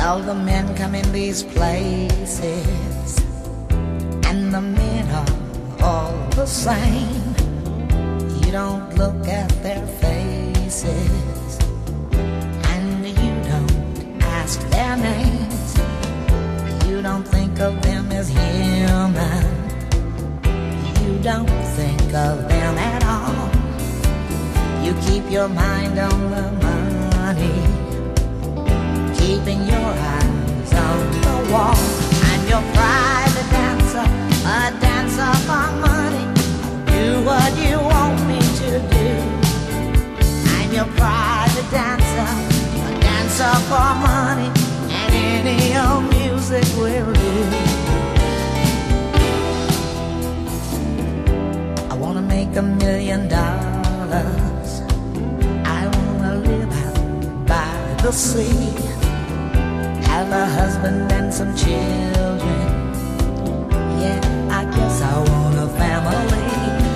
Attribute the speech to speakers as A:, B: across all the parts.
A: All the men come in these places, and the men are all the same. You don't look at their faces, and you don't ask their names. You don't think of them as human. You don't think of them at all. You keep your mind on the money, keeping your eyes on the wall. I'm your private dancer, a dancer for money. Do what you want me to do. I'm your private dancer, a dancer for money, and any old music will do. I wanna make $1 million. I wanna live out by the sea, have a husband and some children. Yeah, I guess I want a family.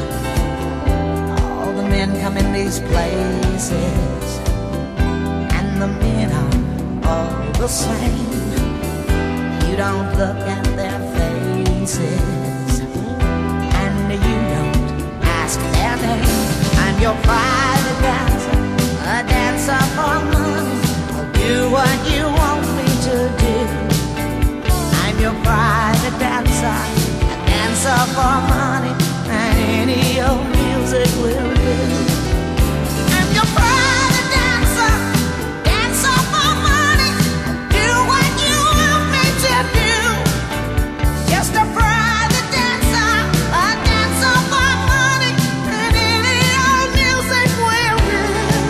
A: All the men come in these places, and the men are all the same. You don't look at their faces, and you don't ask their name. I'm your private dancer, a dancer for money. I'll do what you want me to do. I'm your private dancer, a dancer for money, and any old music will do. I'm your private dancer, dancer for money. I'll do what you want me to do. Just a private dancer, a dancer for money, and any old music will do.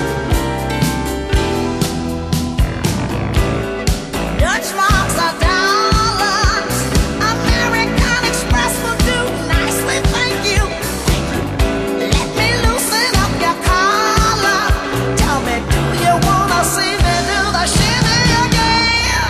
A: Dutch marks are dollars, American Express will do nicely, thank you. Let me loosen up your collar. Tell me, do you wanna see me do the shimmy again?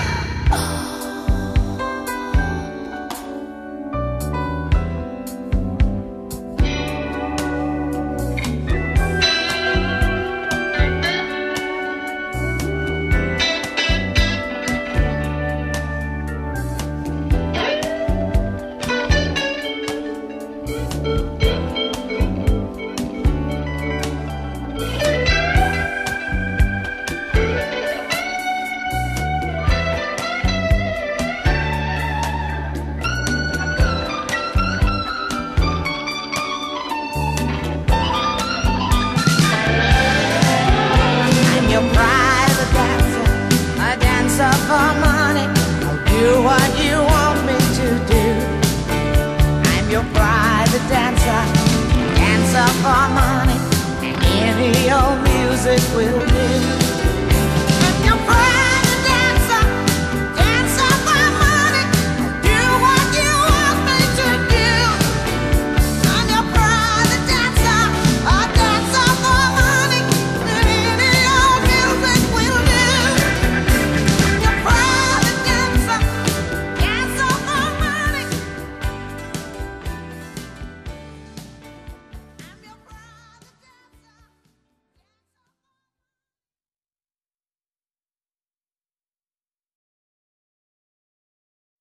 A: I'm your private dancer, a dancer for money. I'll do what you want me to do. I'm your private dancer, dancer for money, and any old